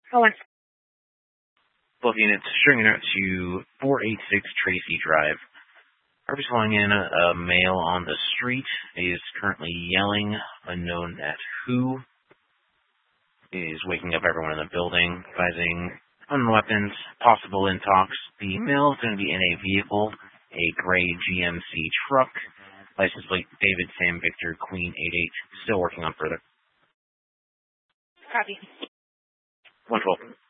Alex. Both units stringing out to 486 Tracy Drive. Purpose calling in a male on the street is currently yelling, unknown at who, is waking up everyone in the building, advising on weapons, possible in talks. The male is going to be in a vehicle, a gray GMC truck, license plate David Sam Victor Queen 88, still working on further. Copy. Wonderful.